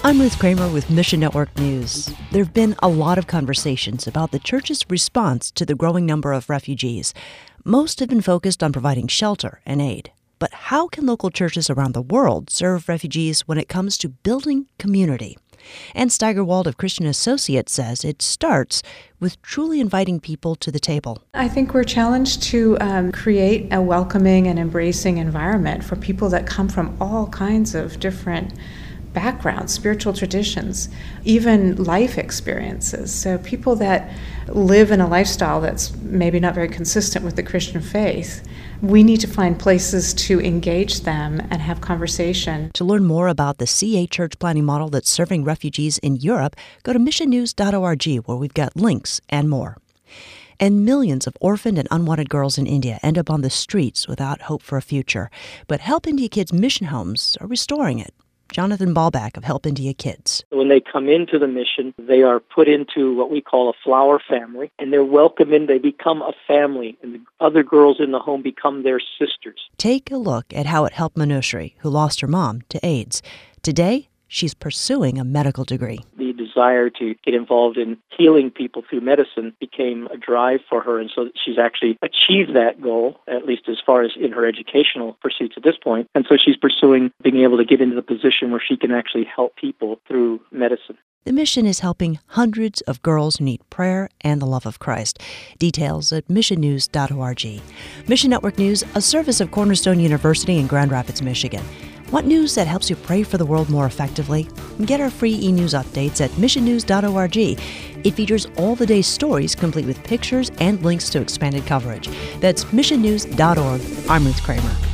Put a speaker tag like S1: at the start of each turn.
S1: I'm Ruth Kramer with Mission Network News. There have been a lot of conversations about the church's response to the growing number of refugees. Most have been focused on providing shelter and aid. But how can local churches around the world serve refugees when it comes to building community? Ann Steigerwald of Christian Associates says it starts with truly inviting people to the table.
S2: I think we're challenged to create a welcoming and embracing environment for people that come from all kinds of different backgrounds, spiritual traditions, even life experiences. So people that live in a lifestyle that's maybe not very consistent with the Christian faith, we need to find places to engage them and have conversation.
S1: To learn more about the CA church planning model that's serving refugees in Europe, go to missionnews.org, where we've got links and more. And millions of orphaned and unwanted girls in India end up on the streets without hope for a future. But Help India Kids mission homes are restoring it. Jonathan Ballback of Help India Kids.
S3: When they come into the mission, they are put into what we call a flower family, and they're welcomed in. They become a family, and the other girls in the home become their sisters.
S1: Take a look at how it helped Manushri, who lost her mom to AIDS. Today, she's pursuing a medical degree.
S3: The desire to get involved in healing people through medicine became a drive for her, and so she's actually achieved that goal, at least as far as in her educational pursuits at this point. And so she's pursuing being able to get into the position where she can actually help people through medicine.
S1: The mission is helping hundreds of girls who need prayer and the love of Christ. Details at missionnews.org. Mission Network News, a service of Cornerstone University in Grand Rapids, Michigan. Want news that helps you pray for the world more effectively? Get our free e-news updates at missionnews.org. It features all the day's stories, complete with pictures and links to expanded coverage. That's missionnews.org. I'm Ruth Kramer.